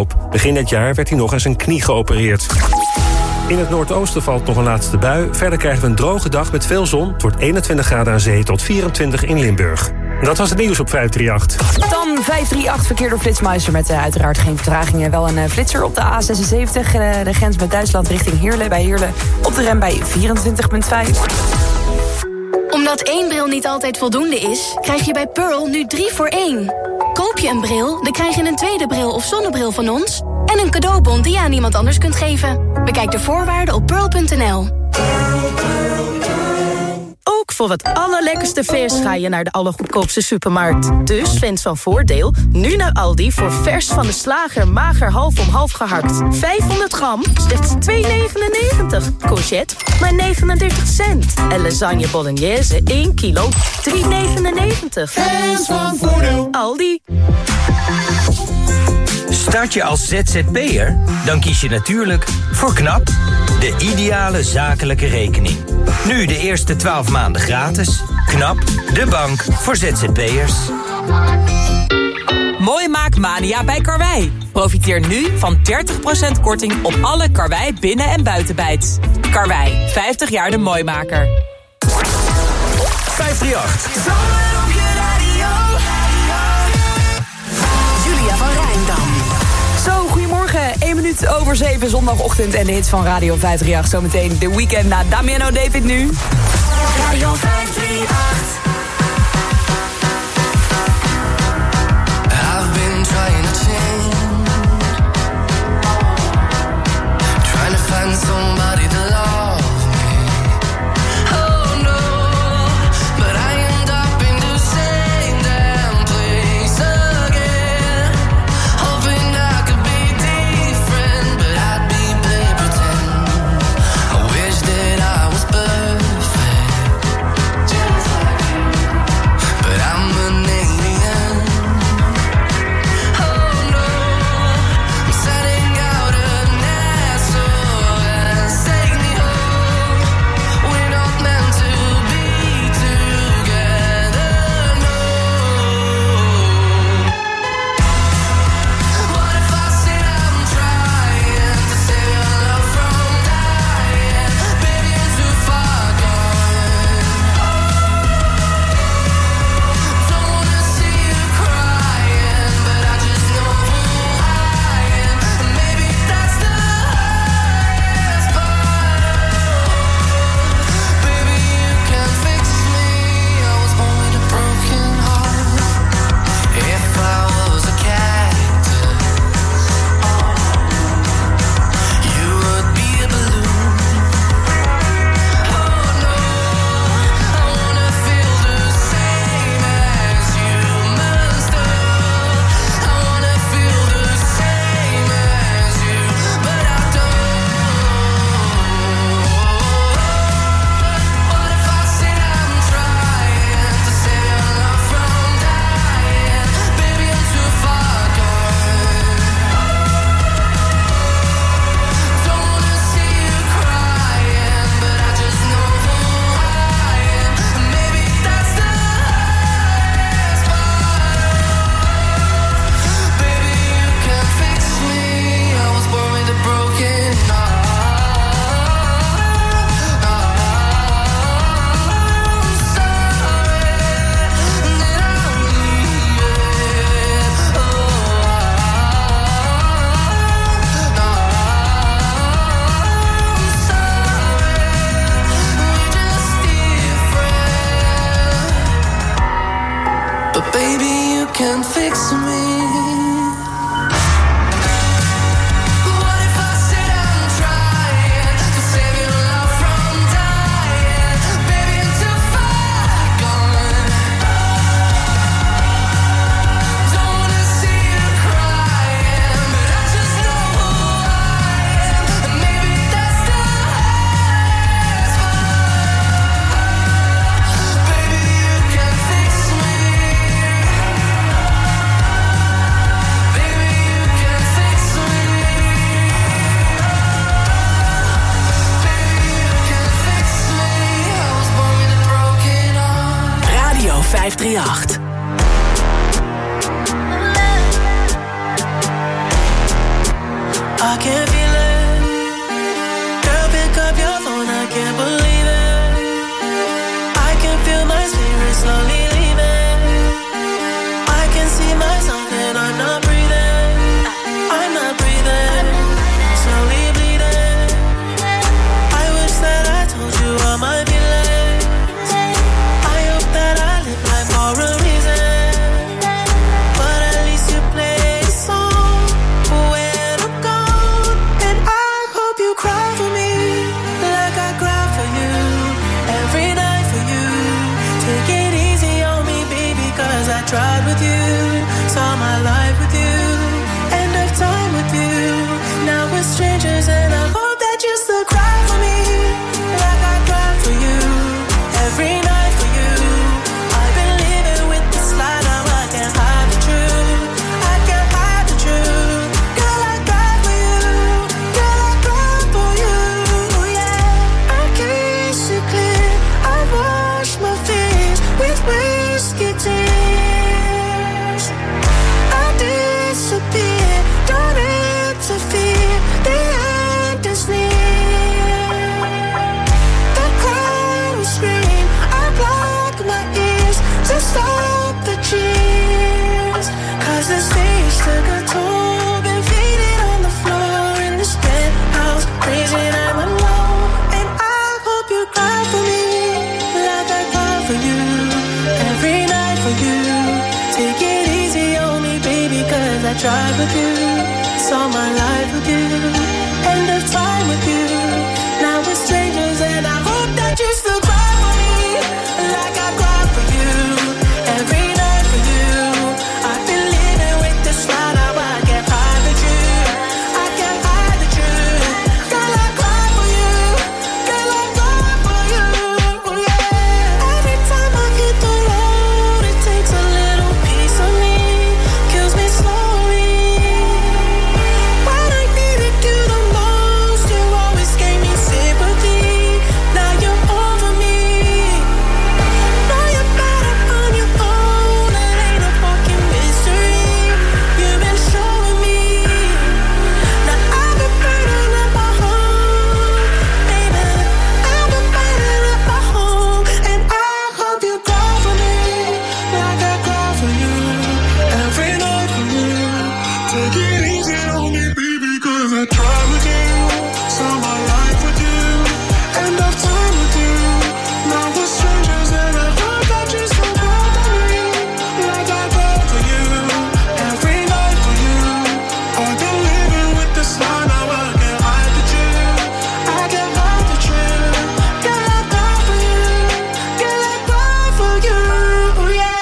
op. Begin dit jaar werd hij nog aan zijn knie geopereerd. In het noordoosten valt nog een laatste bui. Verder krijgen we een droge dag met veel zon. Het wordt 21 graden aan zee tot 24 in Limburg. Dat was het nieuws op 538. Dan 538 verkeer door Flitsmeister met uiteraard geen vertragingen. Wel een flitser op de A76. De grens met Duitsland richting Heerlen. Bij Heerlen op de rem bij 24,5. Omdat 1 bril niet altijd voldoende is, krijg je bij Pearl nu 3 voor 1. Koop je een bril, dan krijg je een tweede bril of zonnebril van ons en een cadeaubon die je aan iemand anders kunt geven. Bekijk de voorwaarden op pearl.nl. Ook voor het allerlekkerste vers ga je naar de allergoedkoopste supermarkt. Dus fans van Voordeel, nu naar Aldi voor vers van de slager mager half om half gehakt. 500 gram, slechts €2,99. Courgette, maar 39 cent. En lasagne bolognese, 1 kilo, €3,99. Fans van Voordeel. Aldi. Start je als ZZP'er? Dan kies je natuurlijk voor KNAP, de ideale zakelijke rekening. Nu de eerste 12 maanden gratis. KNAP, de bank voor ZZP'ers. Mooi maakmania bij Karwei. Profiteer nu van 30% korting op alle Karwei binnen- en buitenbijts. Karwei, 50 jaar de mooimaker. 538. Julia van Rijndam. Zo, goedemorgen. 1 minuut over 7 zondagochtend en de hits van Radio 538. Zometeen de weekend na Damiano David nu. Radio 538. I've been trying to change, trying to find somebody to love me. Oh no, but I end up in the same damn place again. Hoping I could be different, but I'd be play pretend. I wish that I was perfect, but I'm an alien. Oh no, I'm setting out an SOS. Take me home. We're not meant to be together. No. What if I said I'm trying to save your love from dying? Baby, I'm too far gone. Don't wanna see you crying, but I just know who I am. And maybe that's the hardest part. Baby, you can fix me. I was born with a broken heart. If I was a cactus, you would be a balloon. Oh no, I wanna feel the same as you must have. I wanna feel the same as you, but I don't. What if I said I'm trying to save your love from dying? Baby, I'm too far gone. Don't wanna see you crying, but I just know who I am. And maybe that's the hardest part. Baby, you can fix me. I was born with a broken heart. I'm sorry that I'm leaving. I'm sorry, we're just different. But baby, you can fix me. What if I said I'm trying to save your love from dying? Baby, I'm too far gone. Don't wanna see you crying, but I just know who I am. And maybe that's the hardest part. Baby, you can fix me. Baby, you can fix me. Baby, you can fix me. I was born with a broken heart. Radio 538. I can feel it. Girl, pick up your phone, I can't believe it. I can feel my spirit slowly leaving. I can see myself and I'm not breathing. I'm not breathing. Slowly bleeding. I wish that I told you all my feelings. I hope that I live life for a reason. But at least you play a song for when I'm gone. And I hope you cry for me like I cry for you. Every night for you. Take it easy on me, baby, cause I tried with you. Saw my life with you. End of time with you. Now we're strangers and I hope that you still cry for me like I cry for you. Every night for you. I've been living with this lie, now I can't hide the truth. I can't hide the truth. Girl, I cry for you. Girl, I cry for you. Yeah. I kiss you clear. I wash my face with whiskey tears. I disappear. Don't interfere. The end is near. The crowd will scream. I block my ears to stop the cheers. Cause the stage took a toll. Been faded on the floor in this penthouse. Crazy I'm alone. And I hope you cry for me like I cry for you. Every night for you. Take it easy on me, baby, cause I tried with you. Saw my life with you. End of time with you. Now we're strangers and I hope that you still cry for me like I cry for you. Every night for you. I've been living with this lie, now I can't hide the truth. I can't hide the truth. Girl, I cry for you. Girl, I cry for you. Yeah. Every time I hit the road, it takes a little piece of me. Kills me slowly. When I needed you the most, you always gave me sympathy. Now you're over me. Now you're better on your own. It ain't a fucking mystery. You've been showing me. Now I've been burning at my home, baby. I've been burning at my home, and I hope you cry for me like I cry for you. Every night for you. Take it easy on me, baby, cause I tried with you. Saw my life with you. End of time with you. Now we're strangers and I hope that you still cry for me like I cry for you. Every night for you. I've been living with this lie, now I can't hide the truth. I can't hide the truth. Girl, I cry for you. Girl, I cry for you. Yeah.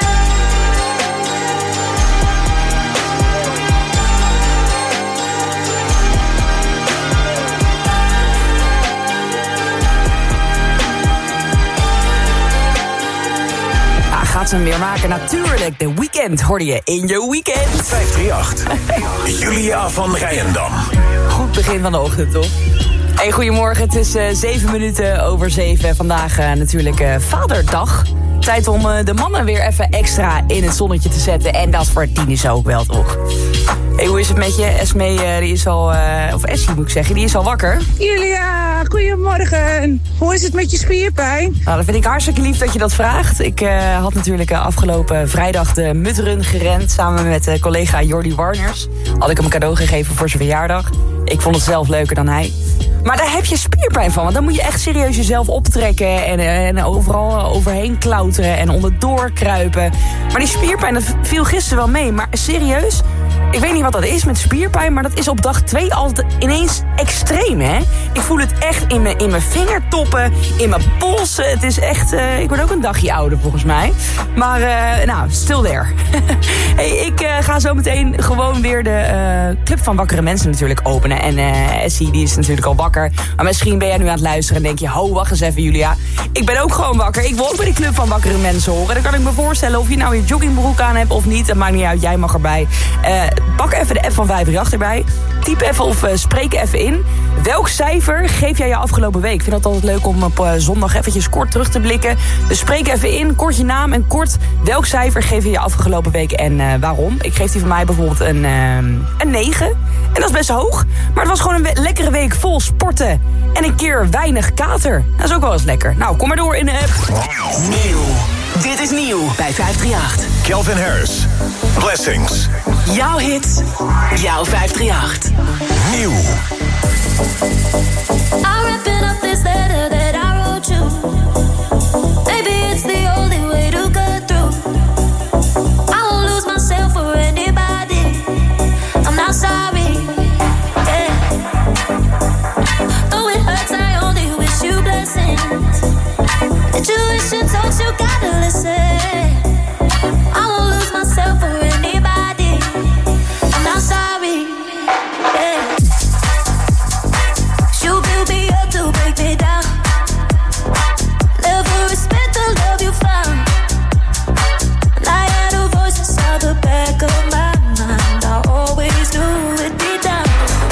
Ja, gaat ze hem weer maken? Natuurlijk. The Weeknd hoorde je in je weekend. 538. Julia van Rijendam. Goed begin van de ochtend, toch? Hey, goedemorgen. Het is 7 minuten over 7. Vandaag natuurlijk Vaderdag. Tijd om de mannen weer even extra in het zonnetje te zetten. En dat voor Tien ook wel, toch? Hey, hoe is het met je? Esmee, die is al... of Essie moet ik zeggen, die is al wakker. Julia, goedemorgen. Hoe is het met je spierpijn? Nou, dat vind ik hartstikke lief dat je dat vraagt. Ik had natuurlijk afgelopen vrijdag de Mudrun gerend. Samen met collega Jordi Warners. Had ik hem een cadeau gegeven voor zijn verjaardag. Ik vond het zelf leuker dan hij. Maar daar heb je spierpijn van. Want dan moet je echt serieus jezelf optrekken. En overal overheen klauteren. En onderdoor kruipen. Maar die spierpijn, dat viel gisteren wel mee. Maar serieus, ik weet niet wat dat is met spierpijn. Maar dat is op dag 2 altijd ineens extreem, hè? Ik voel het echt in mijn vingertoppen. In mijn polsen. Het is echt... ik word ook een dagje ouder, volgens mij. Maar, nou, still there. Hey, ik ga zo meteen gewoon weer de Club van Wakkere Mensen natuurlijk openen. En Essie, die is natuurlijk al wakker. Maar misschien ben jij nu aan het luisteren en denk je... ho, wacht eens even, Julia. Ik ben ook gewoon wakker. Ik wil ook bij de Club van Wakkere Mensen horen. Dan kan ik me voorstellen of je nou je joggingbroek aan hebt of niet. Dat maakt niet uit, jij mag erbij. Pak even de app van 538 erbij. Typ even of spreek even in. Welk cijfer geef jij je afgelopen week? Ik vind het altijd leuk om op zondag eventjes kort terug te blikken. Dus spreek even in, kort je naam en kort welk cijfer geef je je afgelopen week en waarom. Ik geef die van mij bijvoorbeeld een 9. En dat is best hoog. Maar het was gewoon een lekkere week vol sporten. En een keer weinig kater. Dat is ook wel eens lekker. Nou, kom maar door in de app. Nieuw. Dit is nieuw bij 538. Calvin Harris. Blessings. Jouw hit. Jouw 538. Nieuw. I'm wrapping up this letter that I wrote you. Maybe it's the only way to cut through. I won't lose myself for anybody. I'm not sorry. Yeah. Though it hurts, I only wish you blessings. Intuition talks, you gotta listen. I won't lose myself for anybody. I'm not sorry. Yeah. You build me up to break me down. Never respect the love you found. And I had a voice inside the back of my mind. I always knew it deep down.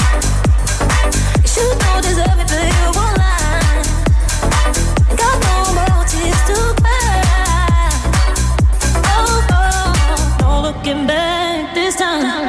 You don't deserve it, but you won't lie. Got no more tears to cry. Oh, oh, no looking back this time.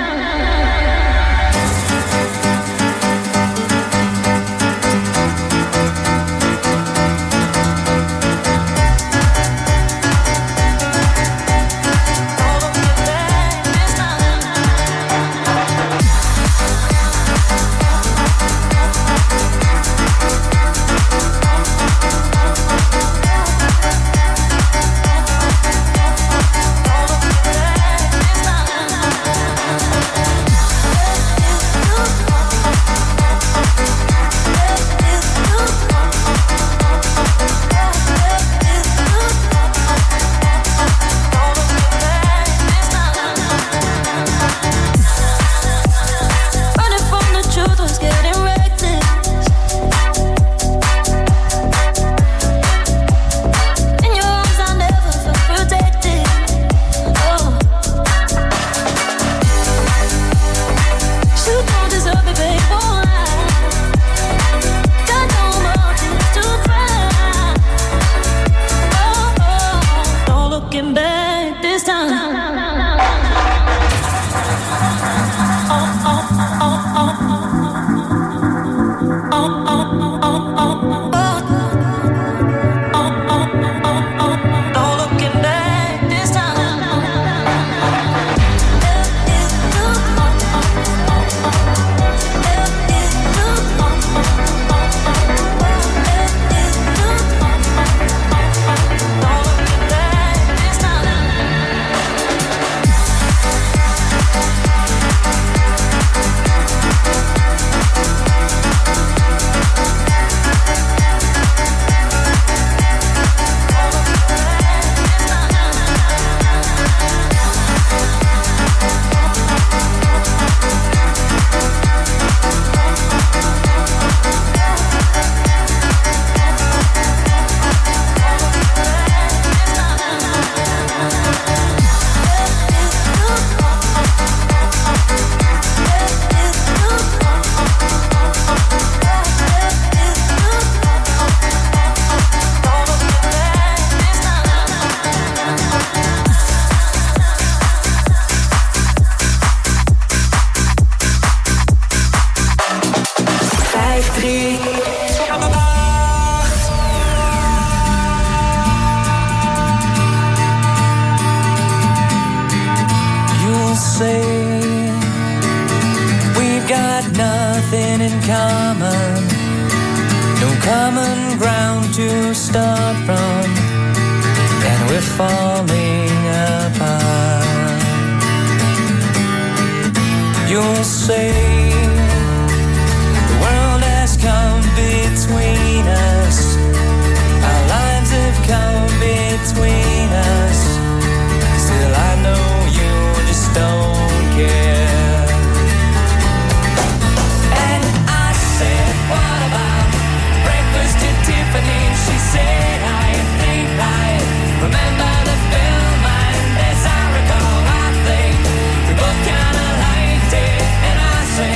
Say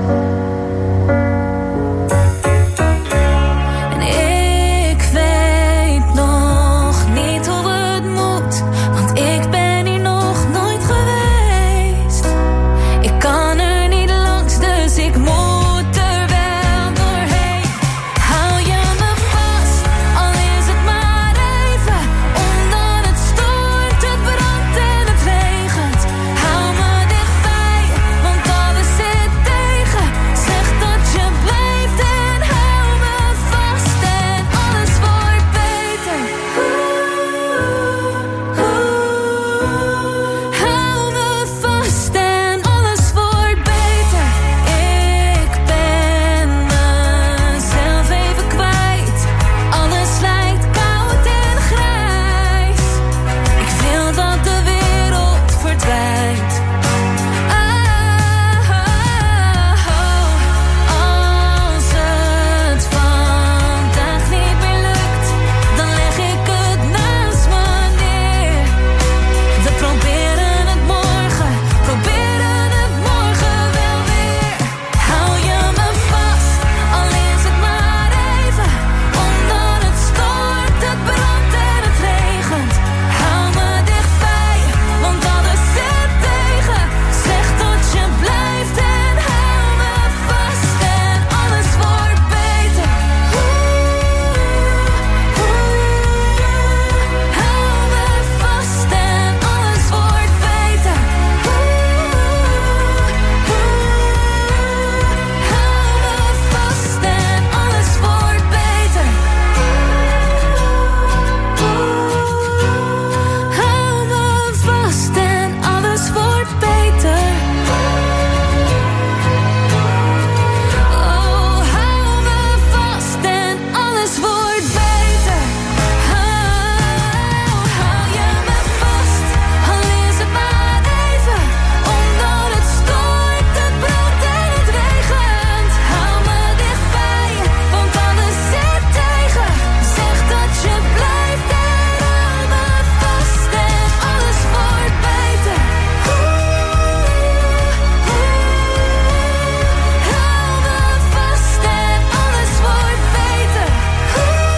En ik weet nog niet hoe het moet, want ik ben hier nog nooit geweest. Ik kan er niet langs, dus ik moet er wel doorheen. Hou je me vast, al is het maar even, omdat het stoort, het brandt en het regent. Hou me dichtbij, want alles zit tegen. Zeg dat je blijft en hou me vast en alles wordt beter. Hou me vast en alles wordt beter. Ik ben mezelf even kwijt. Alles lijkt koud en grijs. Ik wil dat de wereld verdwijnt. Als het vandaag niet meer lukt, dan leg ik het naast me neer. We proberen het morgen wel weer. Hou je me vast, al is het maar even, omdat het stoort, het brandt en het regent. Hou me dichtbij, want alles zit tegen. Zeg dat je blijft en hou me vast en alles wordt beter. Hou me vast en alles wordt beter. Hou me vast en alles wordt beter. Oh, hou me vast en alles wordt beter. Hou je me vast, al is het maar even, omdat het stoort, het brandt en het regent. Hou me dichtbij, want alles zit tegen. Zeg dat je blijft en hou me vast en alles wordt beter. Hou me vast en alles wordt beter. Hou me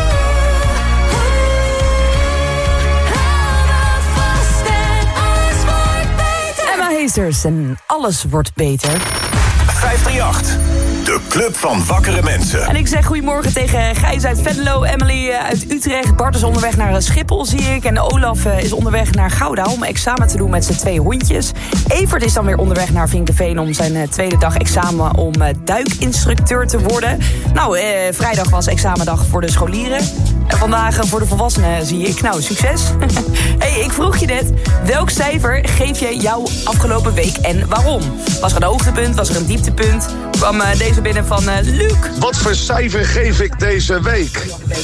vast en alles wordt beter. Emma Heesters en alles wordt beter. 538. De Club van Wakkere Mensen. En ik zeg goedemorgen tegen Gijs uit Venlo, Emily uit Utrecht. Bart is onderweg naar Schiphol, zie ik. En Olaf is onderweg naar Gouda om examen te doen met zijn 2 hondjes. Evert is dan weer onderweg naar Vinkeveen om zijn tweede dag examen om duikinstructeur te worden. Nou, vrijdag was examendag voor de scholieren. En vandaag voor de volwassenen zie ik. Nou, succes. Hey, ik vroeg je net, welk cijfer geef je jouw afgelopen week en waarom? Was er een hoogtepunt, was er een dieptepunt? Kwam deze binnen van Luc. Wat voor cijfer geef ik deze week?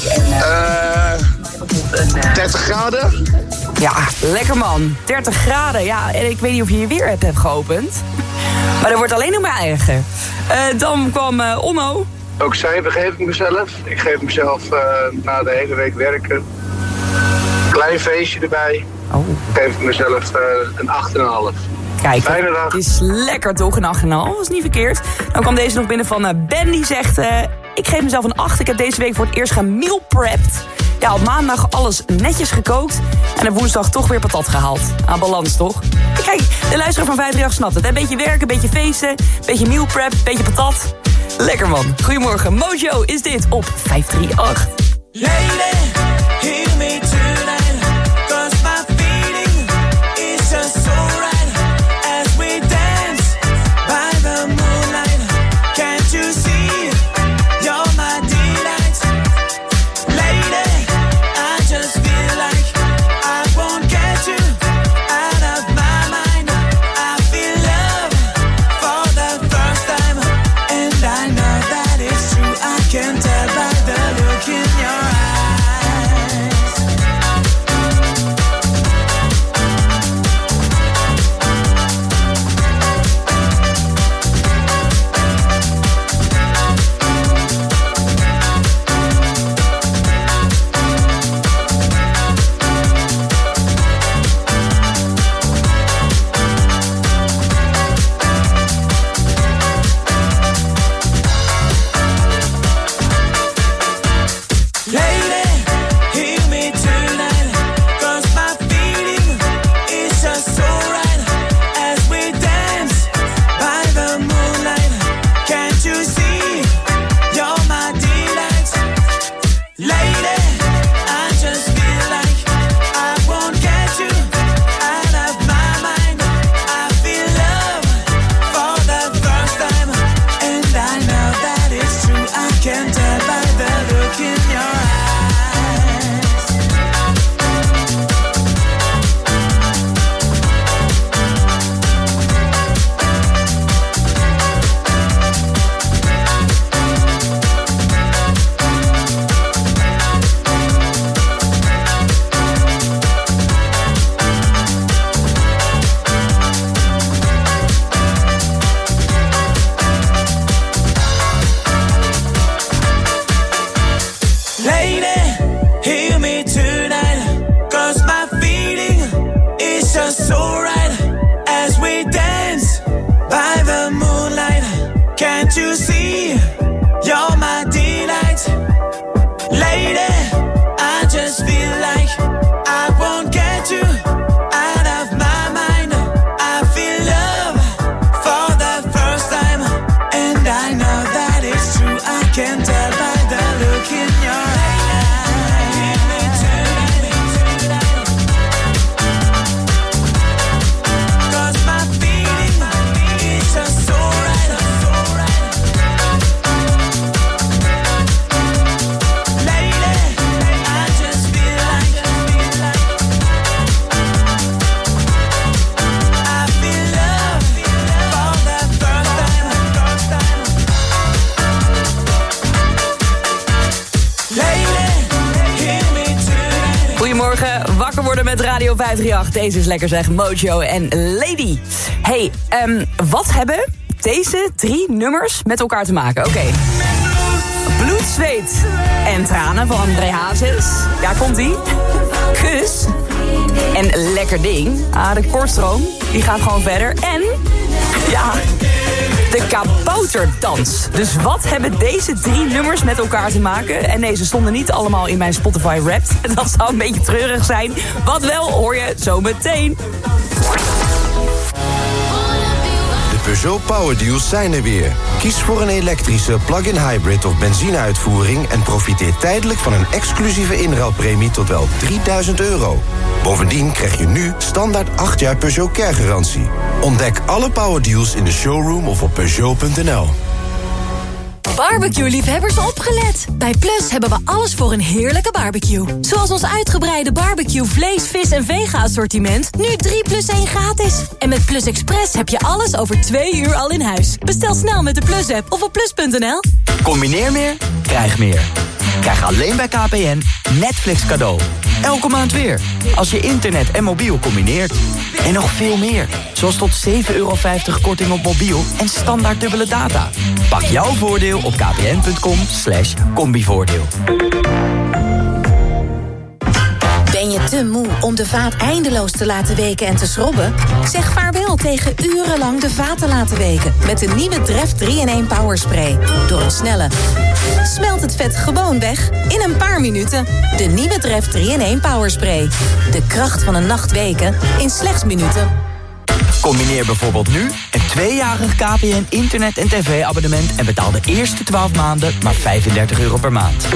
30 graden? Ja, lekker man. 30 graden, ja. En ik weet niet of je je weer hebt geopend. Maar dat wordt alleen nog maar erger. Dan kwam Onno. Ook cijfer geef ik mezelf. Ik geef mezelf na de hele week werken. Klein feestje erbij. Oh. Geef ik mezelf een 8,5. Kijk, het is lekker toch, een 8,5. Dat is niet verkeerd. Dan kwam deze nog binnen van Ben, die zegt... ik geef mezelf een 8. Ik heb deze week voor het eerst meal prepped. Ja, op maandag alles netjes gekookt. En op woensdag toch weer patat gehaald. Aan balans, toch? Kijk, de luisteraar van 538 snapt het. Een beetje werken, een beetje feesten, een beetje meal prep, een beetje patat. Lekker man. Goedemorgen, Mojo is dit op 538. Lady, hear me tonight, 'cause my feeling is just so right as we dance by the moonlight. Can't you see you're my delight? Lady, I just feel like I won't get you out of my mind. I feel love for the first time, and I know that it's true. I can tell by the look in your eyes. Can't you see? You're my delight. Lady, I just feel like I won't get you out of my mind. I feel love for the first time, and I know that it's true. I can tell by the look in your eyes. Wakker worden met Radio 538. Deze is lekker zeg, Mojo en Lady. Hey, wat hebben deze 3 nummers met elkaar te maken? Oké. Bloed, zweet en tranen van André Hazes. Ja, komt-ie. Kus. En lekker ding. De kortstroom, die gaat gewoon verder. En, ja, de kabouterdans. Dus wat hebben deze 3 nummers met elkaar te maken? En nee, ze stonden niet allemaal in mijn Spotify Wrapped. Dat zou een beetje treurig zijn. Wat wel, hoor je zo meteen. De Peugeot Power Deals zijn er weer. Kies voor een elektrische plug-in hybrid of benzineuitvoering en profiteer tijdelijk van een exclusieve inruilpremie tot wel €3000. Bovendien krijg je nu standaard 8 jaar Peugeot Care garantie. Ontdek alle Power Deals in de showroom of op Peugeot.nl. Barbecue-liefhebbers opgelet! Bij Plus hebben we alles voor een heerlijke barbecue. Zoals ons uitgebreide barbecue vlees, vis en vega-assortiment. Nu 3+1 gratis. En met Plus Express heb je alles over 2 uur al in huis. Bestel snel met de Plus-app of op plus.nl. Combineer meer, krijg meer. Krijg alleen bij KPN Netflix cadeau. Elke maand weer. Als je internet en mobiel combineert. En nog veel meer. Zoals tot €7,50 korting op mobiel en standaard dubbele data. Pak jouw voordeel op kpn.com/combivoordeel. Ben je te moe om de vaat eindeloos te laten weken en te schrobben? Zeg vaarwel tegen urenlang de vaat te laten weken. Met de nieuwe Dreft 3-in-1 Power Spray. Door een snelle... smelt het vet gewoon weg in een paar minuten. De nieuwe Dreft 3-in-1 Power Spray. De kracht van een nacht weken in slechts minuten. Combineer bijvoorbeeld nu een 2-jarig KPN internet- en tv-abonnement... en betaal de eerste 12 maanden maar €35 per maand.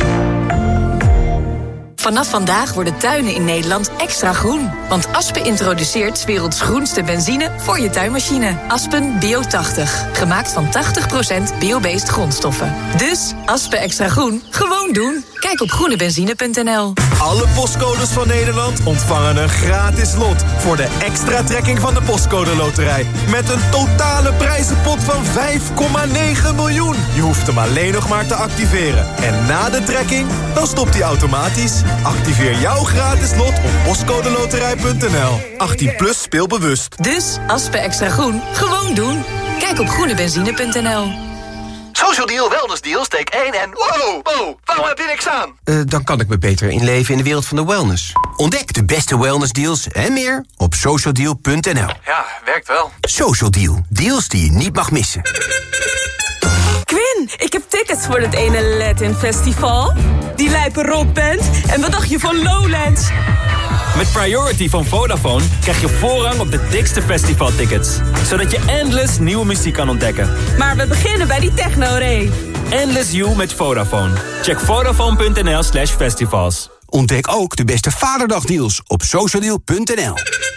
Vanaf vandaag worden tuinen in Nederland extra groen. Want Aspen introduceert 's werelds groenste benzine voor je tuinmachine. Aspen Bio80. Gemaakt van 80% bio-based grondstoffen. Dus Aspen extra groen, gewoon doen. Kijk op groenebenzine.nl. Alle postcodes van Nederland ontvangen een gratis lot voor de extra trekking van de Postcode Loterij. Met een totale prijzenpot van 5,9 miljoen. Je hoeft hem alleen nog maar te activeren. En na de trekking, dan stopt hij automatisch. Activeer jouw gratis lot op postcodeloterij.nl. 18+ speelbewust. Dus Aspen extra groen, gewoon doen. Kijk op groenebenzine.nl. Social Deal, Wellness Deal, steek 1 en... Wow, waarom heb je niks aan? Dan kan ik me beter inleven in de wereld van de wellness. Ontdek de beste wellness deals en meer op socialdeal.nl. Ja, werkt wel. Social Deal, deals die je niet mag missen. Quinn, ik heb tickets voor het ene Latin Festival. Die lijpe rockband. En wat dacht je van Lowlands? Met Priority van Vodafone krijg je voorrang op de dikste festivaltickets. Zodat je endless nieuwe muziek kan ontdekken. Maar we beginnen bij die techno-rave. Endless You met Vodafone. Check vodafone.nl/festivals. Ontdek ook de beste Vaderdagdeals op socialdeal.nl.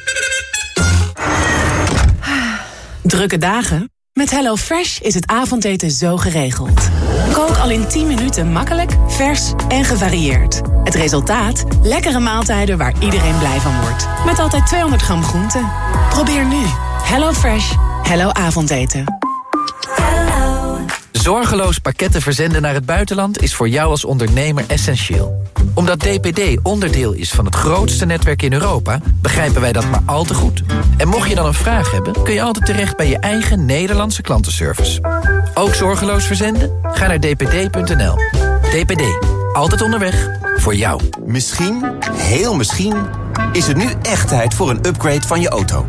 Drukke dagen? Met HelloFresh is het avondeten zo geregeld. Kook al in 10 minuten makkelijk, vers en gevarieerd. Het resultaat? Lekkere maaltijden waar iedereen blij van wordt. Met altijd 200 gram groente. Probeer nu. HelloFresh. Hello avondeten. Zorgeloos pakketten verzenden naar het buitenland is voor jou als ondernemer essentieel. Omdat DPD onderdeel is van het grootste netwerk in Europa, begrijpen wij dat maar al te goed. En mocht je dan een vraag hebben, kun je altijd terecht bij je eigen Nederlandse klantenservice. Ook zorgeloos verzenden? Ga naar dpd.nl. DPD. Altijd onderweg. Voor jou. Misschien, heel misschien, is het nu echt tijd voor een upgrade van je auto.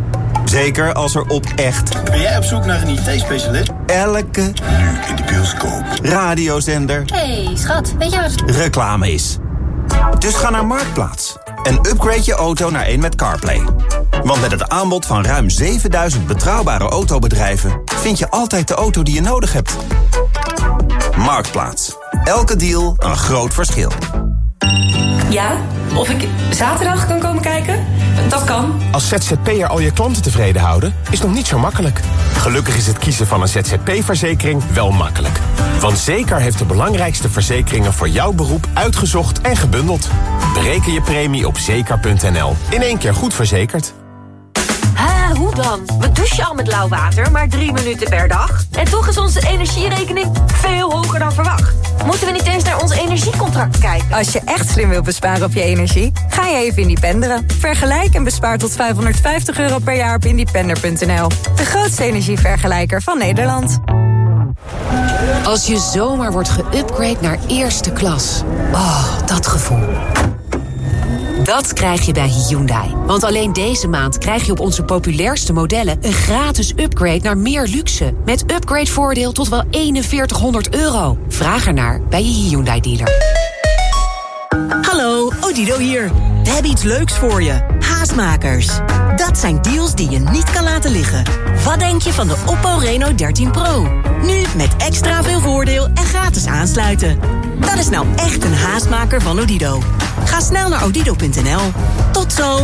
Zeker als er op echt... Ben jij op zoek naar een IT-specialist? Elke... Nu in de bioscoop. Radiozender... Hey, schat, weet je wat? Reclame is. Dus ga naar Marktplaats en upgrade je auto naar een met CarPlay. Want met het aanbod van ruim 7000 betrouwbare autobedrijven... vind je altijd de auto die je nodig hebt. Marktplaats. Elke deal een groot verschil. Ja, of ik zaterdag kan komen kijken? Dat kan. Als ZZP'er al je klanten tevreden houden, is nog niet zo makkelijk. Gelukkig is het kiezen van een ZZP-verzekering wel makkelijk. Want Zeker heeft de belangrijkste verzekeringen voor jouw beroep uitgezocht en gebundeld. Bereken je premie op zeker.nl. In één keer goed verzekerd. Hoe dan? We douchen al met lauw water, maar 3 minuten per dag. En toch is onze energierekening veel hoger dan verwacht. Moeten we niet eens naar ons energiecontract kijken? Als je echt slim wilt besparen op je energie, ga je even independeren. Vergelijk en bespaar tot €550 per jaar op independer.nl. De grootste energievergelijker van Nederland. Als je zomaar wordt geüpgrade naar eerste klas. Oh, dat gevoel. Dat krijg je bij Hyundai. Want alleen deze maand krijg je op onze populairste modellen... een gratis upgrade naar meer luxe. Met upgradevoordeel tot wel €4100. Vraag ernaar bij je Hyundai-dealer. Hallo, Odido hier. We hebben iets leuks voor je. Haastmakers. Dat zijn deals die je niet kan laten liggen. Wat denk je van de Oppo Reno 13 Pro? Nu met extra veel voordeel en gratis aansluiten. Dat is nou echt een haastmaker van Odido. Ga snel naar odido.nl. Tot zo.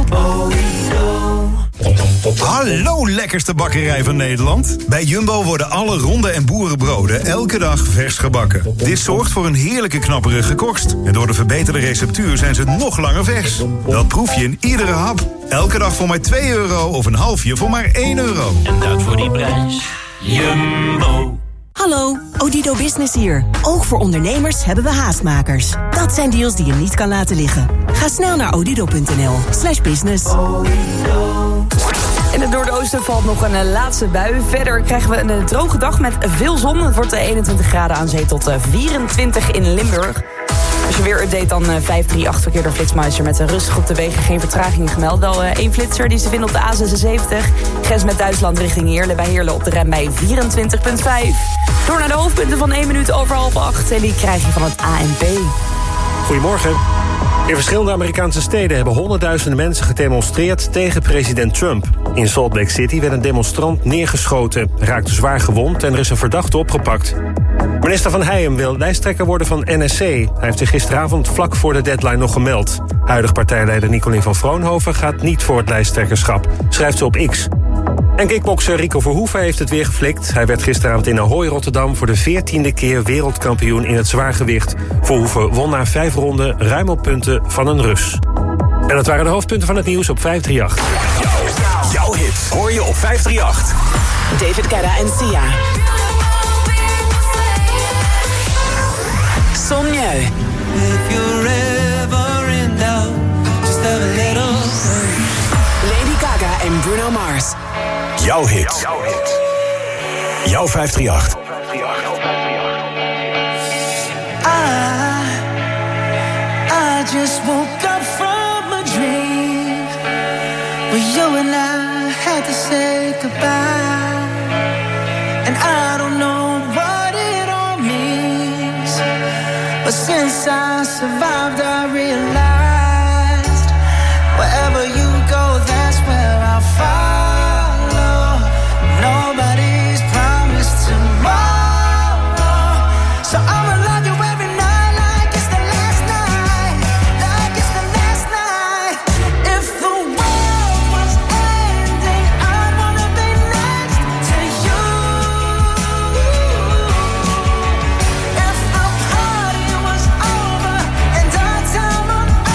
Hallo, lekkerste bakkerij van Nederland. Bij Jumbo worden alle ronde en boerenbroden elke dag vers gebakken. Dit zorgt voor een heerlijke knapperige korst. En door de verbeterde receptuur zijn ze nog langer vers. Dat proef je in iedere hap. Elke dag voor maar €2 of een halfje voor maar €1. En dat voor die prijs. Jumbo. Hallo, Odido Business hier. Ook voor ondernemers hebben we haastmakers. Dat zijn deals die je niet kan laten liggen. Ga snel naar odido.nl/business. In het Noordoosten valt nog een laatste bui. Verder krijgen we een droge dag met veel zon. Het wordt 21 graden aan zee tot 24 in Limburg. Als je weer update dan 538 verkeer door Flitsmeister met rustig op de wegen. Geen vertragingen gemeld. Wel één flitser die is te vinden op de A76. Grens met Duitsland richting Heerlen. Bij Heerlen op de rem bij 24,5. Door naar de hoofdpunten van 1 minuut over 7:30. En die krijg je van het ANP. Goedemorgen. In verschillende Amerikaanse steden hebben honderdduizenden mensen gedemonstreerd tegen president Trump. In Salt Lake City werd een demonstrant neergeschoten, raakte zwaar gewond en er is een verdachte opgepakt. Minister Van Heijem wil lijsttrekker worden van NSC. Hij heeft zich gisteravond vlak voor de deadline nog gemeld. Huidig partijleider Nicolien van Vroonhoven gaat niet voor het lijsttrekkerschap, schrijft ze op X. En kickbokser Rico Verhoeven heeft het weer geflikt. Hij werd gisteravond in Ahoy, Rotterdam voor de 14e keer wereldkampioen in het zwaargewicht. Verhoeven won na 5 ronden ruim op punten van een Rus. En dat waren de hoofdpunten van het nieuws op 538. Jouw hit hoor je op 538. David Guetta en Sia. Sonjeu. If you're ever in doubt, just have a little. Lady Gaga en Bruno Mars. Jouw hit. Jouw 538. I just woke up from a dream where you and I had to say goodbye. And I don't know what it all means, but since I survived I realized wherever you go, that's where I'll follow. Nobody's promised tomorrow, so I'ma love you every night like it's the last night, like it's the last night. If the world was ending, I'd wanna be next to you. If the party was over and our time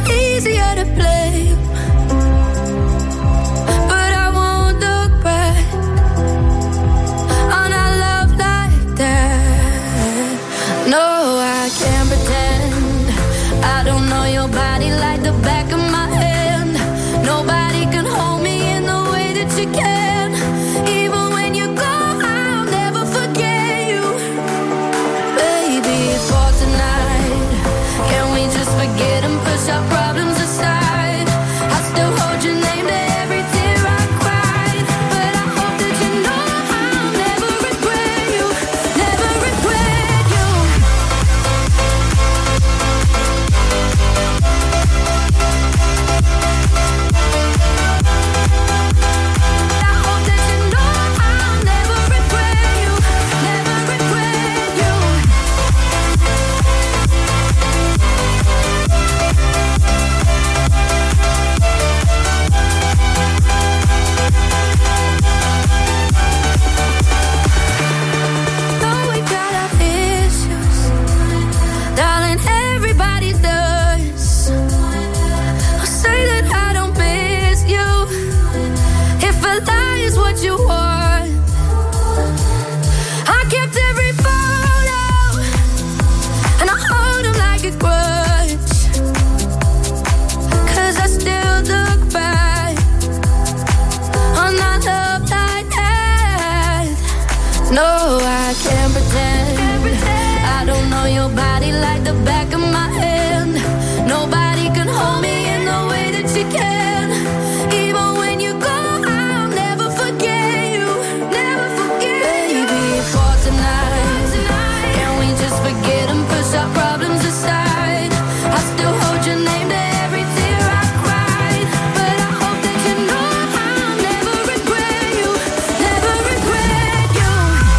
easier to blame. But I won't look back on our love like that. No, I can't pretend I don't know your body like the back of my hand. Nobody can hold me in the way that you can. Even when you go, I'll never forget you. Baby, for tonight, can we just forget and push our problems aside? I still hold your name to every tear I cried. But I hope that you know I'll never regret you. Never regret you. I hope that you know I'll never regret you. Never regret you. Though we got our issues, darling, everybody does. I'll say that I don't miss you. If a lie is what you want, I kept every photo and I hold them like a grudge. 'Cause I still look back on our love like that. No, I can't pretend I don't know your body like the back of my hand. Nobody can hold me in the way that you can. Even when you go, I'll never forget you. Never forget you. Baby, for tonight, can we just forget and push our problems aside? I still hold your name to every tear I cried. But I hope that you know I'll never regret you. Never regret you.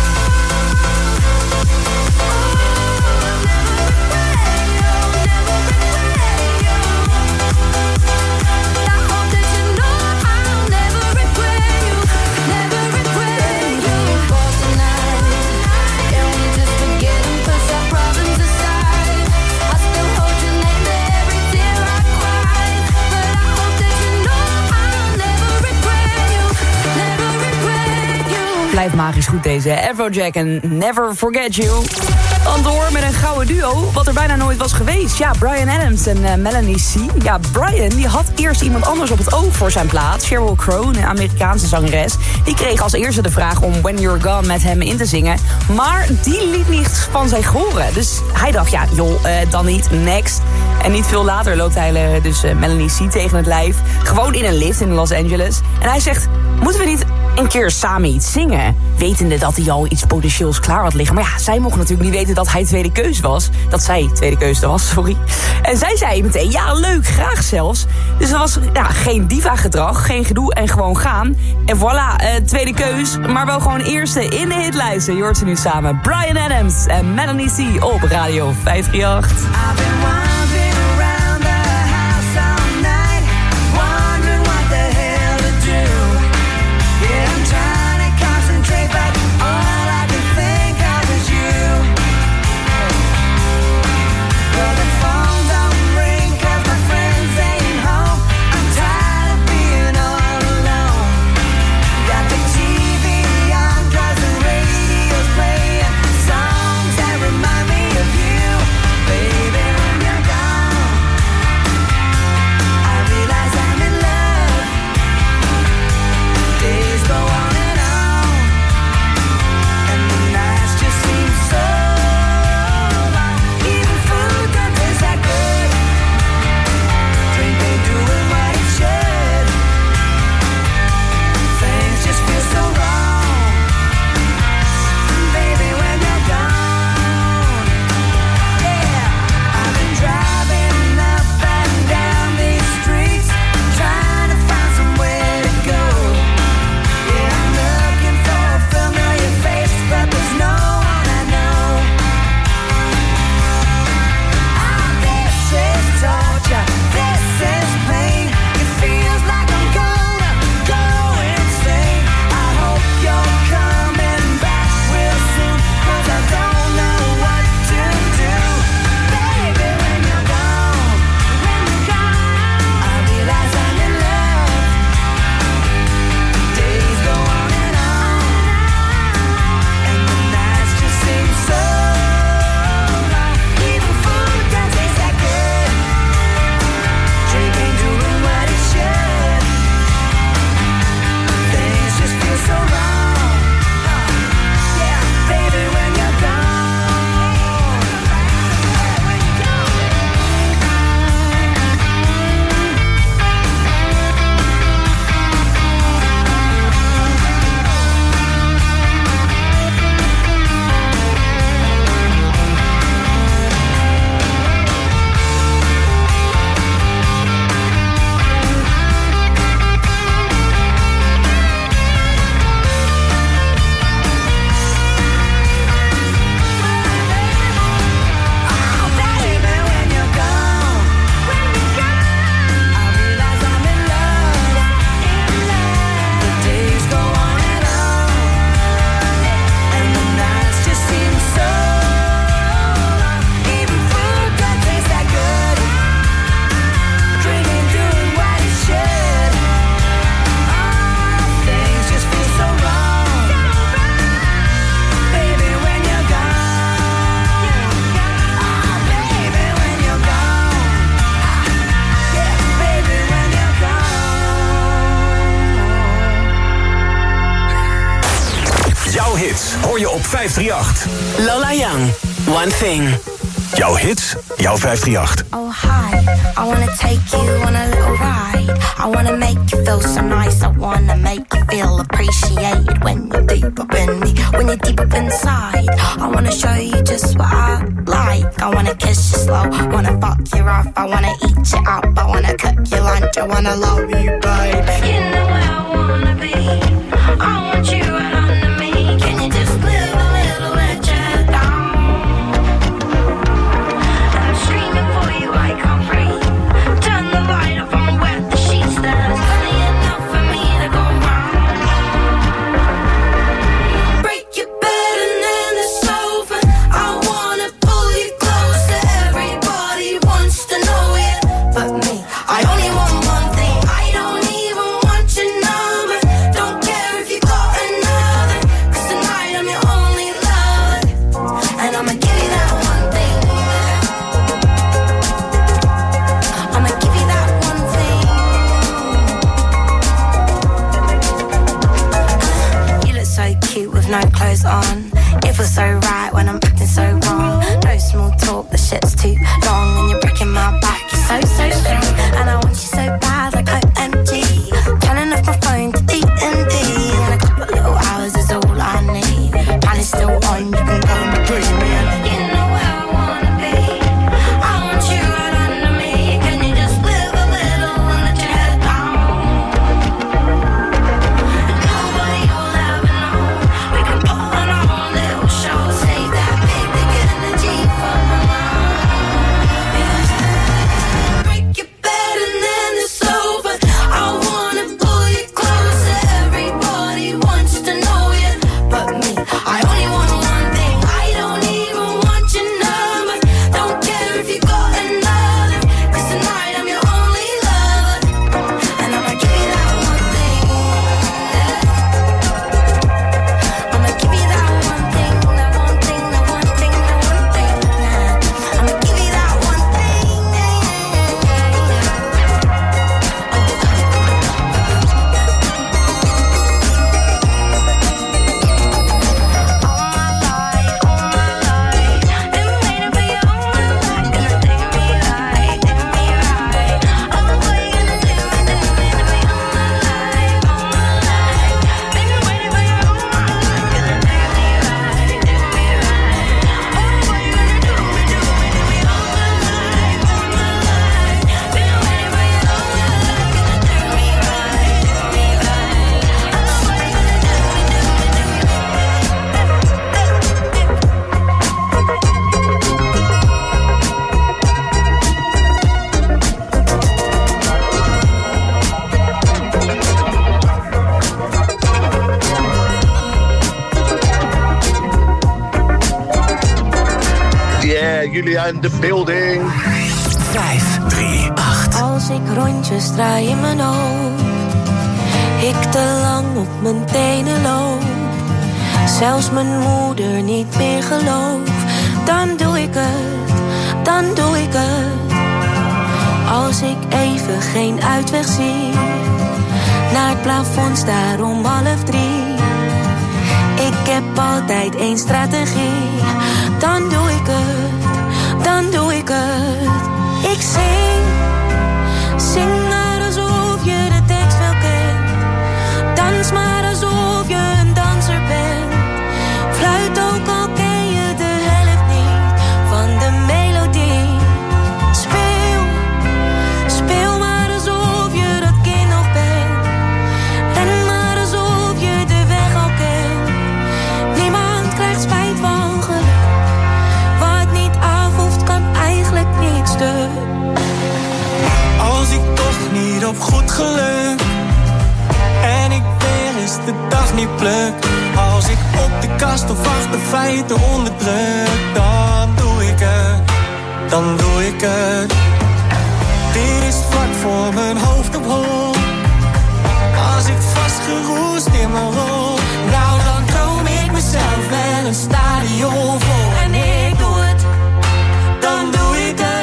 Blijft magisch goed deze Afrojack en Never Forget You. Dan door met een gouden duo, wat er bijna nooit was geweest. Ja, Bryan Adams en Melanie C. Ja, Bryan die had eerst iemand anders op het oog voor zijn plaats. Sheryl Crow, een Amerikaanse zangeres. Die kreeg als eerste de vraag om When You're Gone met hem in te zingen. Maar die liet niets van zich horen. Dus hij dacht, ja, joh, dan niet, next. En niet veel later loopt hij dus Melanie C. tegen het lijf. Gewoon in een lift in Los Angeles. En hij zegt, moeten we niet een keer samen iets zingen? Wetende dat hij al iets potentieels klaar had liggen. Maar ja, zij mocht natuurlijk niet weten dat hij tweede keus was. Dat zij tweede keus was, sorry. En zij zei meteen, ja, leuk, graag zelfs. Dus er was geen diva-gedrag, geen gedoe en gewoon gaan. En voilà, tweede keus, maar wel gewoon eerste in de hitlijsten. Je hoort ze nu samen. Bryan Adams en Melanie C. op Radio 538. Songs that remind me of you, baby. Jouw hits hoor je op 538. Lola Young, One Thing. Jouw hits, jouw 538. Oh hi, I wanna take you on a little ride. I wanna make you feel so nice. I wanna make you feel appreciated when you're deep up in me, when you're deep up inside. I wanna show you just what I like. I wanna kiss you slow, wanna fuck you rough. I wanna eat you up, I wanna cook your lunch. I wanna love you, babe. You know where I wanna be. I want you right under me. Can you just live a little bit down? No clothes on. It feels so right when I'm acting so wrong. No small talk, the shit's too long. And you're breaking my back, you're so strong. And I want you so bad like OMG. Turning off my phone to D&D. And a couple little hours is all I need. Plan is still on, you can go and bring me in. You know where I wanna be. I want you right under me. Can you just live a little and let your head down? And nobody will ever know. We can put on our own little show. Save that big energy for my mind. Break your bed and then it's over. I wanna pull you closer. Everybody wants to know you, but me, I only want one thing. I don't even want your number. Don't care if you got another. 'Cause tonight I'm your only lover. And I'ma give you that one thing. I'ma give you that one thing, that one thing, that one thing, that one thing. I'ma give you that one thing. Yeah, Julia in the building. 538. Als ik rondjes draai in mijn hoofd, ik te lang op mijn tenen loop, zelfs mijn moeder niet meer gelooft, dan doe ik het, dan doe ik het. Als ik even geen uitweg zie, naar het plafond staar om 2:30. Ik heb altijd één strategie, dan doe ik het, dan doe ik het. Ik zing maar alsof je de tekst wel kent. Dans maar alsof je een danser bent. Fluit ook al ken je de helft niet van de melodie. Speel maar alsof je dat kind nog bent. Ren maar alsof je de weg al kent. Niemand krijgt spijt van geluk. Wat niet af hoeft kan eigenlijk niet stuk. Als ik toch niet op goed geluk en ik weer eens de dag niet pluk. Als ik op de kast of achter feiten onderdruk, dan doe ik het, dan doe ik het. Dit is vlak voor mijn hoofd op hol. Als ik vastgeroest in mijn rol, nou dan droom ik mezelf wel een stadion vol. En ik doe het, dan doe ik het.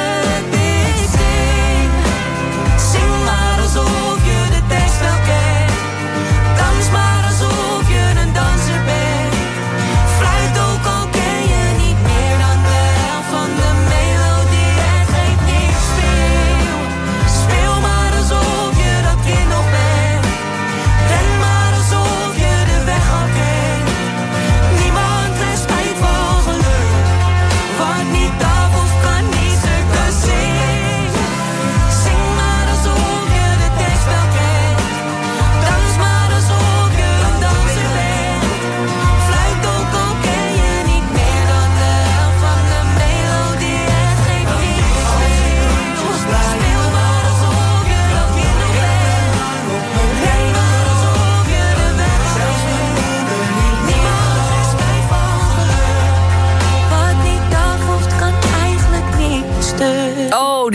Zing maar alsof je de tekst wel kent. Dans maar alsof je een danser bent.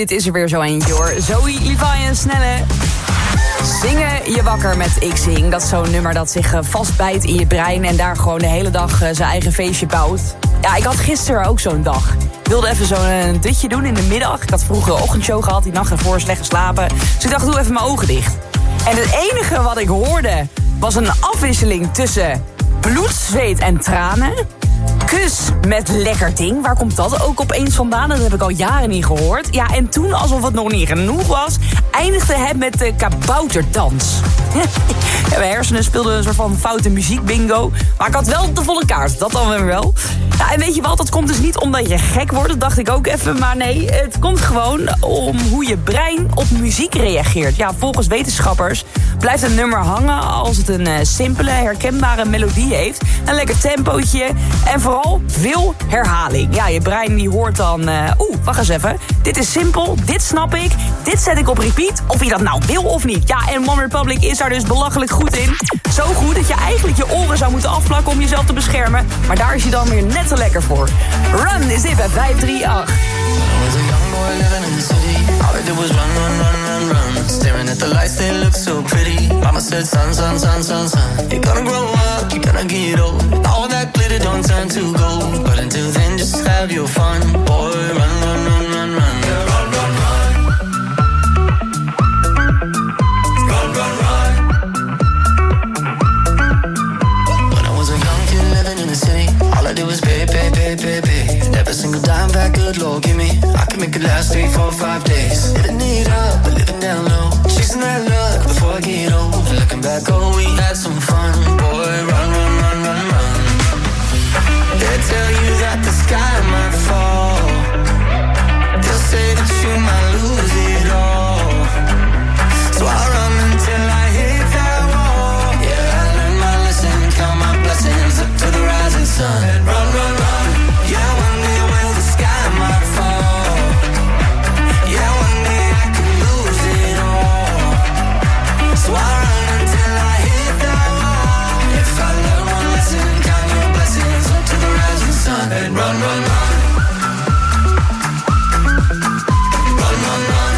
dit is er weer zo eentje hoor. Zoe, Levi en Snelle. Zingen je wakker met Ik Zing. Dat is zo'n nummer dat zich vastbijt in je brein en daar gewoon de hele dag zijn eigen feestje bouwt. Ja, ik had gisteren ook zo'n dag. Ik wilde even zo'n dutje doen in de middag. Ik had vroeger een ochtendshow gehad, die nacht ervoor slecht geslapen. Dus ik dacht, doe even mijn ogen dicht. En het enige wat ik hoorde was een afwisseling tussen bloed, zweet en tranen. Kus met lekker ding. Waar komt dat ook opeens vandaan? Dat heb ik al jaren niet gehoord. Ja, en toen, alsof het nog niet genoeg was, eindigde het met de kabouterdans. Ja, mijn hersenen speelden een soort van foute muziekbingo. Maar ik had wel de volle kaart, dat dan weer wel. Ja, en weet je wat, dat komt dus niet omdat je gek wordt. Dat dacht ik ook even, maar nee, het komt gewoon om hoe je brein op muziek reageert. Ja, volgens wetenschappers blijft een nummer hangen als het een simpele, herkenbare melodie heeft. Een lekker tempootje en vooral veel herhaling. Ja, je brein die hoort dan, wacht eens even. Dit is simpel, dit snap ik, dit zet ik op repeat. Of je dat nou wil of niet. Ja, en OneRepublic is daar dus belachelijk goed in. Zo goed dat je eigenlijk je oren zou moeten afplakken om jezelf te beschermen. Maar daar is je dan weer net te lekker voor. Run is dit bij 538. Staring at the lights, they look so pretty. Mama said, son, son, son, son, son, you're gonna grow up, you're gonna get old. All that glitter don't turn to gold. But until then, just have your fun. Boy, run, run, run, run, run. Yeah, run, run, run. Run, run, run. When I was a young kid living in the city, all I did was pay, pay, pay, pay, pay. And every single dime back, good Lord, give me. I can make it last 3, 4, 5 days. Living it up, but living down low. Chasing that luck before I get old. Looking back, oh, we had some fun. Boy, run, run, run, run, run. They tell you that the sky might fall. They'll say that you might lose it all. So I run until I hit that wall. Yeah, I learned my lesson, count my blessings up to the rising sun. Run, run, run. Yeah, one day will the sky might fall. Yeah, one day I could lose it all. So I run until I hit that wall. If I learn one lesson, count your blessings up to the rising sun. And run, run, run. Run, run, run.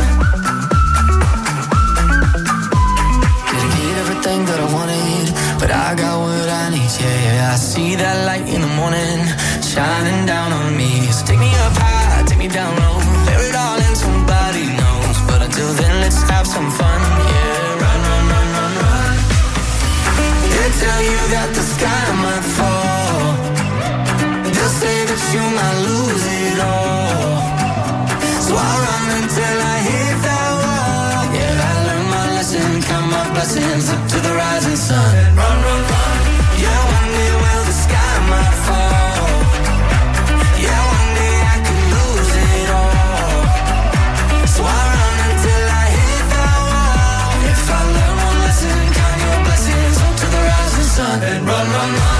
Didn't get everything that I wanted, but I got what I need, yeah, yeah. I see that light in the morning, shining down on me. So take me up high, take me down low, bear it all in, somebody knows. But until then, let's have some fun, yeah. Run, run, run, run, run. They tell you that the sky might fall. They'll say that you might lose it all. So I run until I hit that wall. Yeah, I learned my lesson, count my blessings up to the rising sun. Run, run, run. Yeah, one day will the sky might fall. Yeah, one day I could lose it all. So I run until I hit that wall. If I learn one lesson, count your blessings up to the rising sun. And run, run, run.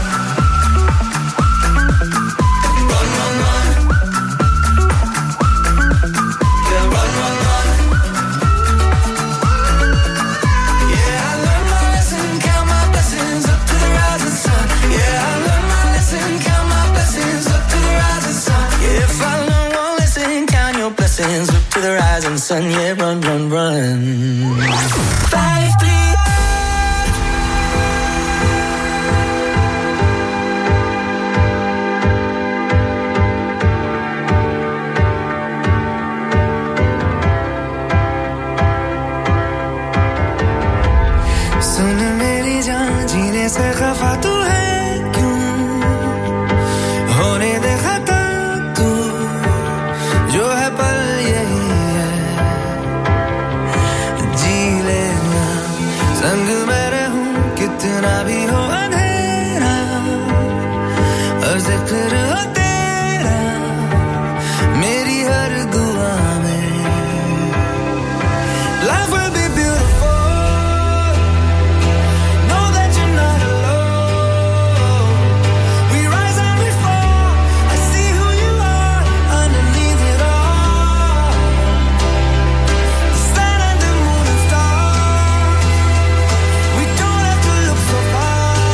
Run, run, run. Yeah, run, run, run. Yeah, I learned my lesson, count my blessings up to the rising sun. Yeah, I learned my lesson, count my blessings up to the rising sun. Yeah, if I learn one lesson, count your blessings up to the rising sun. Yeah, run, run, run. 5, 3. से खफा तू है क्यों होने दे खता तू जो है पल यही है जी लेना संग में रहूं कितना भी हो अंधेरा और जिक्र हो तेरा मेरी हर दुआ में Life will be beautiful. Far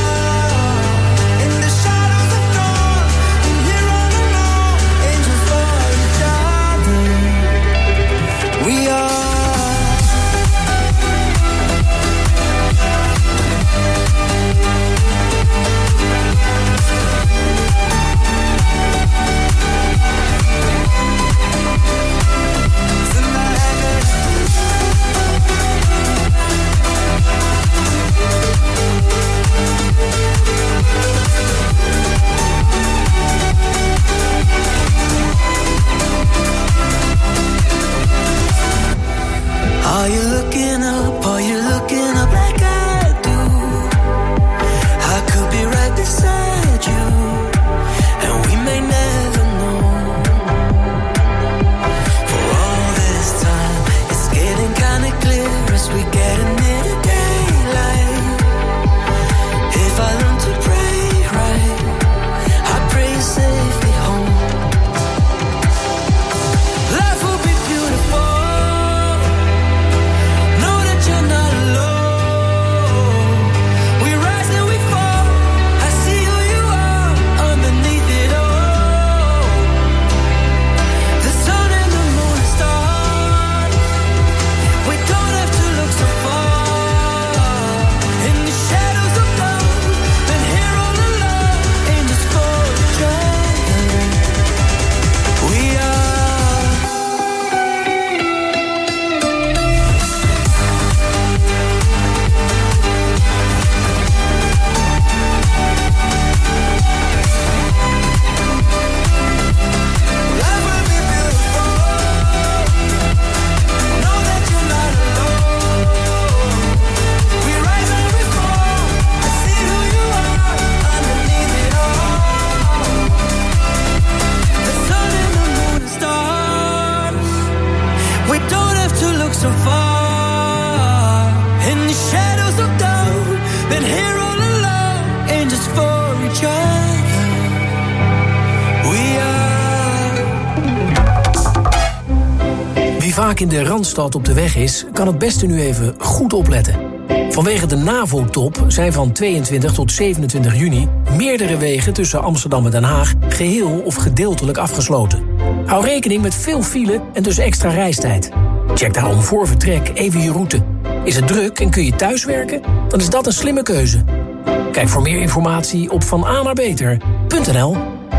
vaak in de Randstad op de weg is, kan het beste nu even goed opletten. Vanwege de NAVO-top zijn van 22 tot 27 juni... meerdere wegen tussen Amsterdam en Den Haag geheel of gedeeltelijk afgesloten. Hou rekening met veel file en dus extra reistijd. Check daarom voor vertrek even je route. Is het druk en kun je thuiswerken? Dan is dat een slimme keuze. Kijk voor meer informatie op vananaarbeter.nl.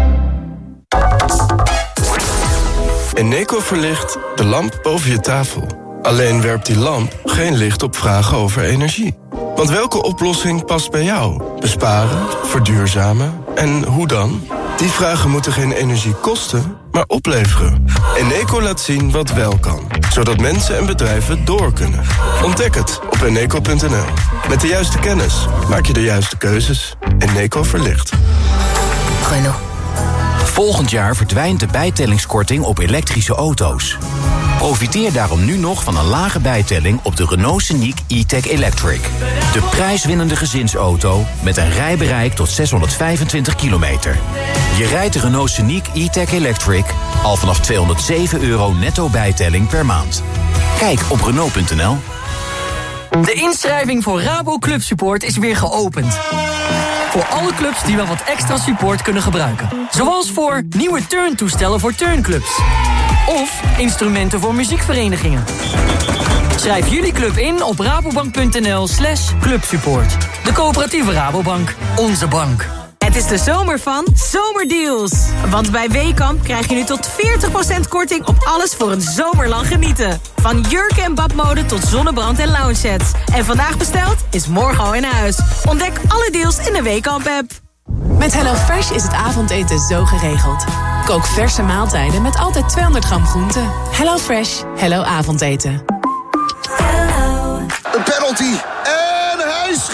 Eneco verlicht de lamp boven je tafel. Alleen werpt die lamp geen licht op vragen over energie. Want welke oplossing past bij jou? Besparen, verduurzamen en hoe dan? Die vragen moeten geen energie kosten, maar opleveren. Eneco laat zien wat wel kan, zodat mensen en bedrijven door kunnen. Ontdek het op eneco.nl. Met de juiste kennis maak je de juiste keuzes. Eneco verlicht. Renault. Volgend jaar verdwijnt de bijtellingskorting op elektrische auto's. Profiteer daarom nu nog van een lage bijtelling op de Renault Scenic E-Tech Electric. De prijswinnende gezinsauto met een rijbereik tot 625 kilometer. Je rijdt de Renault Scenic E-Tech Electric al vanaf €207 netto bijtelling per maand. Kijk op Renault.nl. De inschrijving voor Rabo Club Support is weer geopend. Voor alle clubs die wel wat extra support kunnen gebruiken. Zoals voor nieuwe turntoestellen voor turnclubs. Of instrumenten voor muziekverenigingen. Schrijf jullie club in op rabobank.nl/clubsupport. De coöperatieve Rabobank. Onze bank. Het is de zomer van Zomerdeals. Want bij Weekamp krijg je nu tot 40% korting op alles voor een zomerlang genieten. Van jurken en badmode tot zonnebrand en lounge sets. En vandaag besteld is morgen al in huis. Ontdek alle deals in de Weekamp-app. Met HelloFresh is het avondeten zo geregeld. Kook verse maaltijden met altijd 200 gram groente. HelloFresh. Hello avondeten. Een penalty. En hij schiet.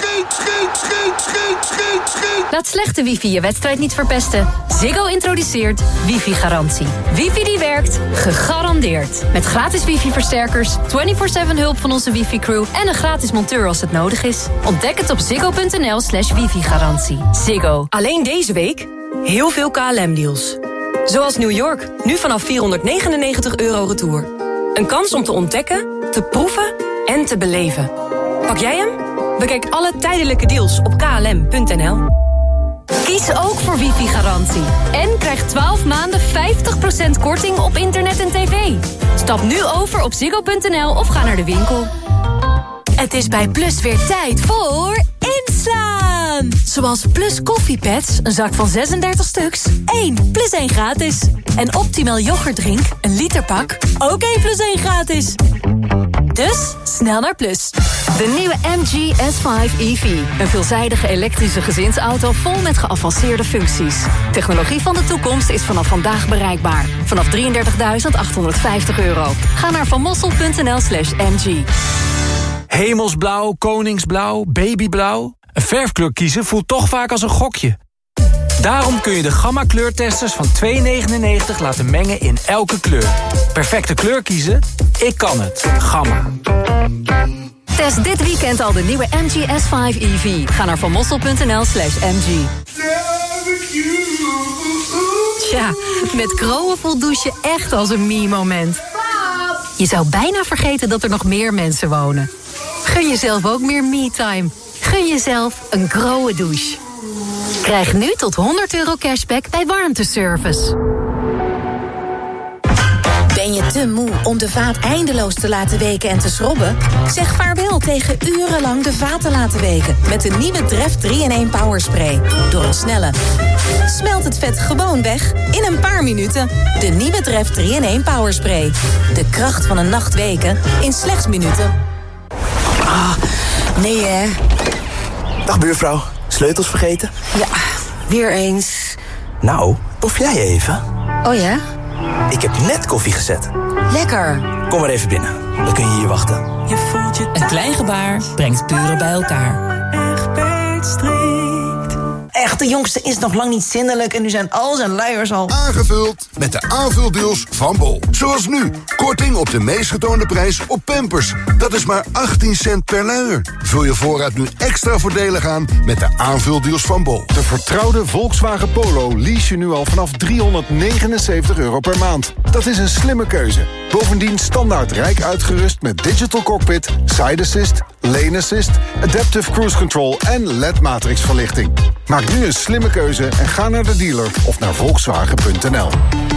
Laat slechte wifi je wedstrijd niet verpesten. Ziggo introduceert wifi-garantie. Wifi die werkt, gegarandeerd. Met gratis wifi-versterkers, 24/7 hulp van onze wifi-crew... en een gratis monteur als het nodig is. Ontdek het op ziggo.nl/wifi-garantie. Ziggo. Alleen deze week heel veel KLM-deals. Zoals New York, nu vanaf €499 retour. Een kans om te ontdekken, te proeven en te beleven. Pak jij hem? Bekijk alle tijdelijke deals op klm.nl. Kies ook voor wifi-garantie. En krijg 12 maanden 50% korting op internet en tv. Stap nu over op ziggo.nl of ga naar de winkel. Het is bij Plus weer tijd voor inslaan. Zoals Plus koffiepads, een zak van 36 stuks. 1 + 1 gratis. En Optimal yoghurtdrink, een literpak. Ook 1 + 1 gratis. Dus snel naar Plus. De nieuwe MG S5 EV. Een veelzijdige elektrische gezinsauto vol met geavanceerde functies. Technologie van de toekomst is vanaf vandaag bereikbaar. Vanaf €33.850. Ga naar vanmossel.nl/MG. Hemelsblauw, koningsblauw, babyblauw. Een verfkleur kiezen voelt toch vaak als een gokje. Daarom kun je de Gamma kleurtesters van €2,99 laten mengen in elke kleur. Perfecte kleur kiezen? Ik kan het. Gamma. Test dit weekend al de nieuwe MG S5 EV. Ga naar vanmossel.nl/MG. Tja, met Groen voelt douchen echt als een me-moment. Je zou bijna vergeten dat er nog meer mensen wonen. Gun jezelf ook meer me-time. Gun jezelf een Groen douche. Krijg nu tot €100 cashback bij warmteservice. Ben je te moe om de vaat eindeloos te laten weken en te schrobben? Zeg vaarwel tegen urenlang de vaat te laten weken met de nieuwe Dref 3-in-1 Powerspray. Door een snelle smelt het vet gewoon weg in een paar minuten. De nieuwe Dref 3-in-1 Powerspray. De kracht van een nacht weken in slechts minuten. Ah, nee hè. Dag buurvrouw, sleutels vergeten? Ja, weer eens. Nou, proef jij even? Oh ja? Ik heb net koffie gezet. Lekker. Kom maar even binnen, dan kun je hier wachten. Een klein gebaar brengt buren bij elkaar. Echte Onze jongste is nog lang niet zindelijk en nu zijn al zijn luiers al... Aangevuld met de aanvuldeals van Bol. Zoals nu, korting op de meest getoonde prijs op Pampers. Dat is maar 18 cent per luier. Vul je voorraad nu extra voordelig aan met de aanvuldeals van Bol. De vertrouwde Volkswagen Polo lease je nu al vanaf €379 per maand. Dat is een slimme keuze. Bovendien standaard rijk uitgerust met digital cockpit, side assist, lane assist, adaptive cruise control en LED-matrixverlichting. Maak nu een slimme keuze en ga naar de dealer of naar Volkswagen.nl.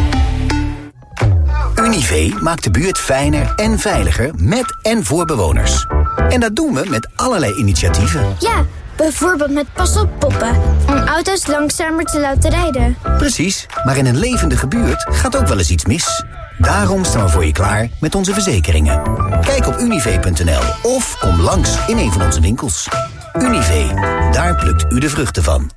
Univé maakt de buurt fijner en veiliger met en voor bewoners. En dat doen we met allerlei initiatieven. Ja, bijvoorbeeld met pas-op-poppen, om auto's langzamer te laten rijden. Precies, maar in een levendige buurt gaat ook wel eens iets mis. Daarom staan we voor je klaar met onze verzekeringen. Kijk op univé.nl of kom langs in een van onze winkels. Univé, daar plukt u de vruchten van.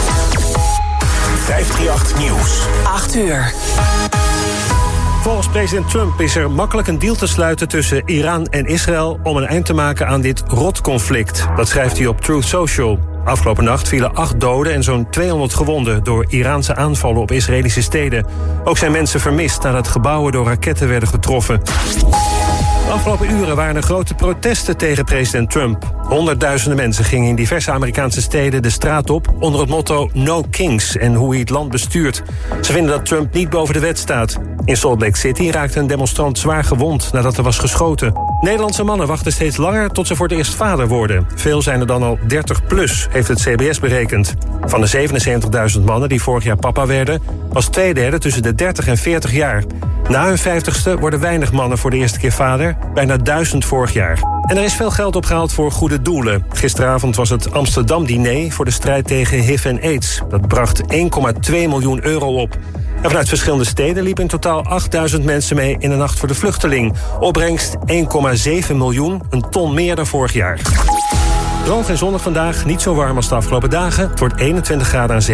538 Nieuws. 8 uur. Volgens president Trump is er makkelijk een deal te sluiten tussen Iran en Israël om een eind te maken aan dit rotconflict. Dat schrijft hij op Truth Social. Afgelopen nacht vielen 8 doden en zo'n 200 gewonden door Iraanse aanvallen op Israëlische steden. Ook zijn mensen vermist nadat gebouwen door raketten werden getroffen. De afgelopen uren waren er grote protesten tegen president Trump. Honderdduizenden mensen gingen in diverse Amerikaanse steden de straat op onder het motto No Kings en hoe hij het land bestuurt. Ze vinden dat Trump niet boven de wet staat. In Salt Lake City raakte een demonstrant zwaar gewond nadat er was geschoten. Nederlandse mannen wachten steeds langer tot ze voor het eerst vader worden. Veel zijn er dan al 30 plus, heeft het CBS berekend. Van de 77.000 mannen die vorig jaar papa werden, was 2/3 tussen de 30 en 40 jaar. Na hun 50ste worden weinig mannen voor de eerste keer vader, bijna 1000 vorig jaar. En er is veel geld opgehaald voor goede doelen. Gisteravond was het Amsterdam-diner voor de strijd tegen HIV en AIDS. Dat bracht €1,2 miljoen op. En vanuit verschillende steden liepen in totaal 8000 mensen mee in de Nacht voor de Vluchteling. Opbrengst 1,7 miljoen, een ton meer dan vorig jaar. Droog en zonnig vandaag, niet zo warm als de afgelopen dagen. Het wordt 21 graden aan zee.